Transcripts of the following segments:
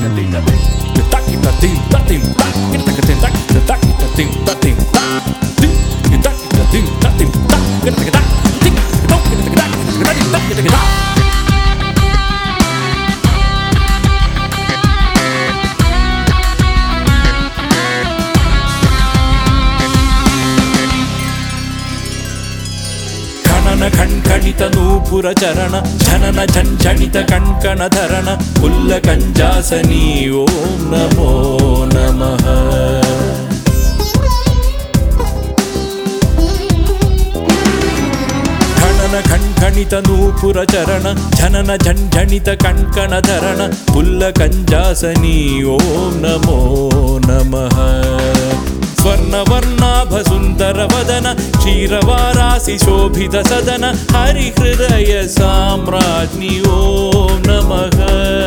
ఖణ్ఖణిత నూపుర చరణ ఝనన ఝంఝణిత కణ్కణ ధరణ పుల్ల కంజాసని ఓం నమో నమః. ఖణన ఖణ్ఖణిత నూపుర చరణ ఝనన ఝంఝణిత కణ్కణ ధరణ పుల్ల కంజాసని ఓం నమో నమః. స్వర్ణవర్ణాభ సుందర వదన క్షీరవారాసి శోభిత సదన హరిహృదయ సామ్రాజ్ఞి ఓం నమః.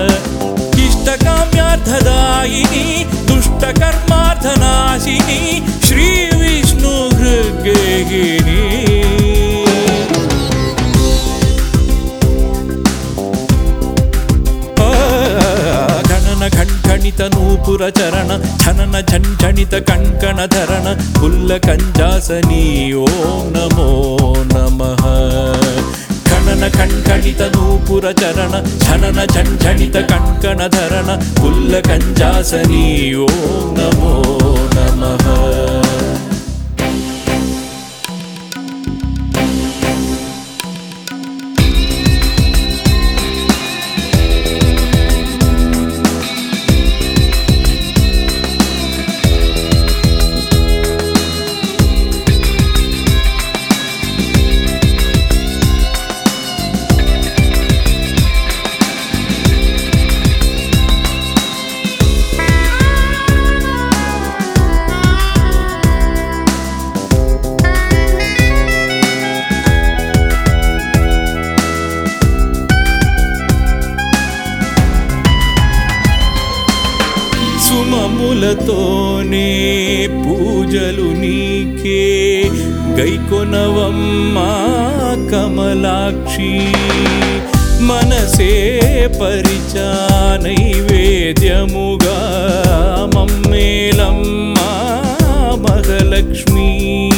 ఇష్టకామ్యార్థదాయిని దుష్టకర్మార్థనాశిని శ్రీ విష్ణు హృద్గేహిని. ఖణ్ఖణిత నూపుర చరణ ఝనన ఝంఝణిత కణ్కణ ధరణ పుల్ల కంజాసని ఓం నమో నమః. ఖణన ఖణ్ఖణిత నూపుర చరణ ఝనన ఝంఝణిత కణ్కణ ధరణ పుల్ల కంజాసని ఓం నమో నమః. సుమములతోనే పూజలు నీకే గైకొనవమ్మా కమలాక్షి. మనసే పరిచా నైవేద్యముగా మమ్మేలమ్మా మహాలక్ష్మి.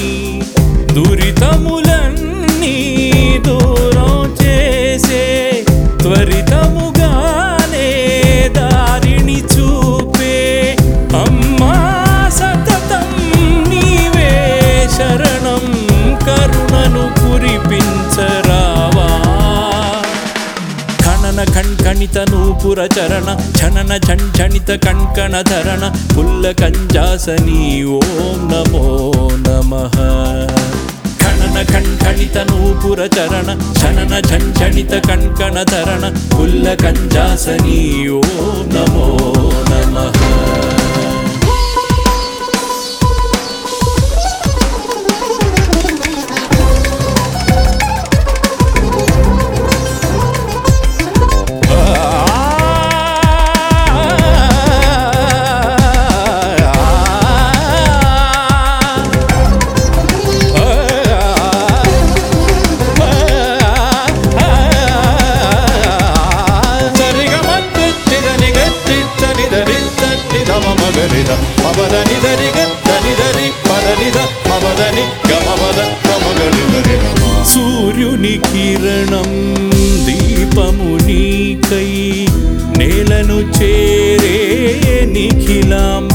దురితములన్నీ దూరం చేసే త్వరితముగానే దారిని చూపే అమ్మా సతతం నీవే శరణం కరుణను కురిపించరావా. ఖణన ఖణ్ఖణిత నూపుర చరణ ఝనన ఝంఝణిత కణ్కణ ధరణ పుల్ల కంజాసని ఓం నమో నమః. ఖణన ఖణ్ఖణిత నూపుర చరణ ఝనన ఝంఝణిత కణ్కణ ధరణ పుల్ల కంజాసని ఓం నమో నమః. సూర్యుని కిరణం దీపము నీకై నేలను చేరే నిఖిలాంబ.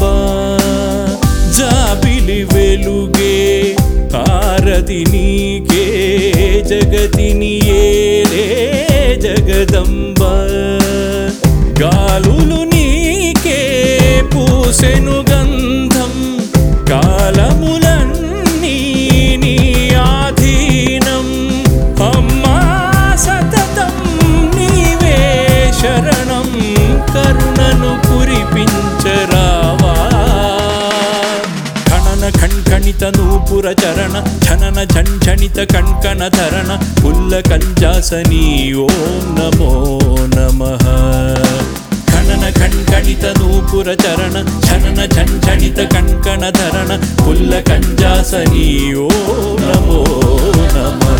జాబిలి వెలుగే హారతి నీకే జగతిని ఏలే జగదంబ. గాలులు నీకే పూసెను గంధం కాలములన్నీ నీ ఆధీనం. అమ్మా సతతం నీవే శరణం కరుణను కురిపించరావా. ఖణన ఖణ్ఖణిత నూపుర చరణ ఝనన ఝంఝణిత కణ్కణ ధరణ పుల్ల కంజాసని ఓం నమో నమః. ఖణన ఖణ్ఖణిత నూపుర చరణ ఝనన ఝంఝణిత కణ్కణ ధరణ పుల్ల కంజాసని ఓం నమో నమః.